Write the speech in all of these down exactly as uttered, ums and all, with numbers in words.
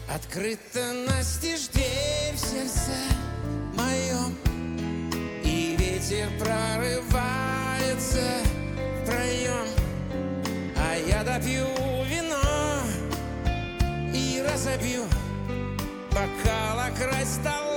Открыта настежь дверь в сердце моем, и ветер прорывается в проем, а я допью вино и разобью бокал о край стола.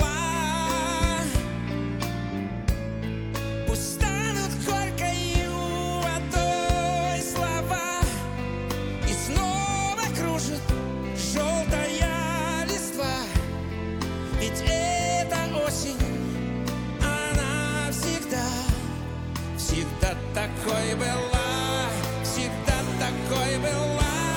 Пусть станут горькою водой слова, и снова кружит желтая листва. Ведь эта осень, она всегда, всегда такой была, всегда такой была.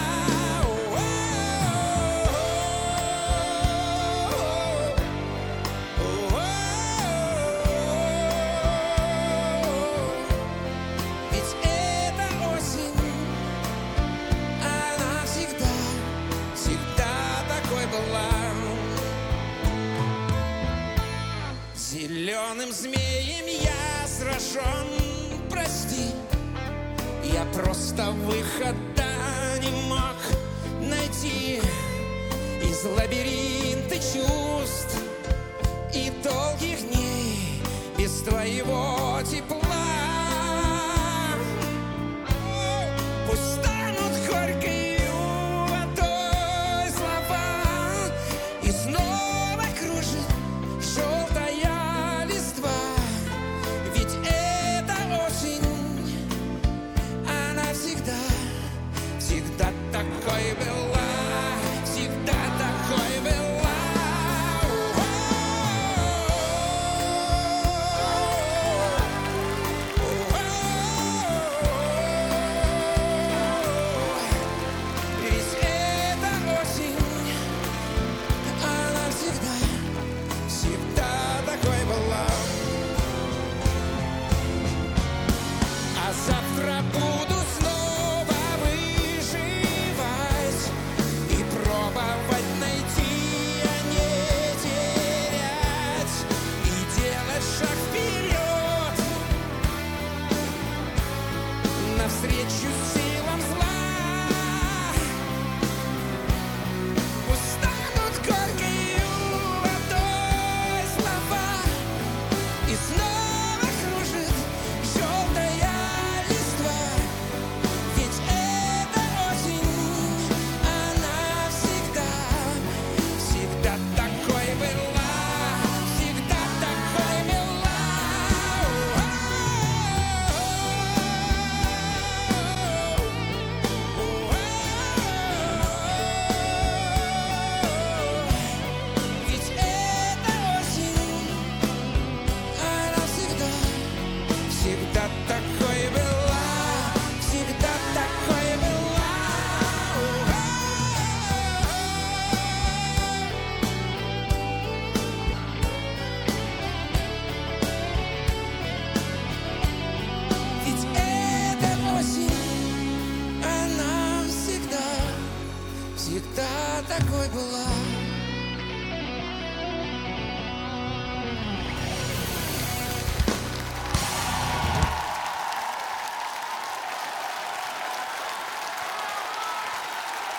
Зеленым змеем я сражен, прости, я просто выхода не мог найти из лабиринта чувств и долгих дней без твоего тепла. Пусть станут горькою водой слова, и снова кружит желтая листва. Ведь эта осень, она всегда, всегда такой была, всегда такой была. Ведь эта осень, она всегда, всегда такой была. А завтра буду снова выживать и пробовать найти, а не терять, и делать шаг вперед навстречу силам зла. Пусть станут горькою водой слова, и снова кружит желтая листва. Ведь эта осень, она всегда, всегда такой была, всегда такой была. Ведь эта осень, она всегда, всегда такой была, всегда такой была. Ведь эта осень, она всегда, всегда такой была.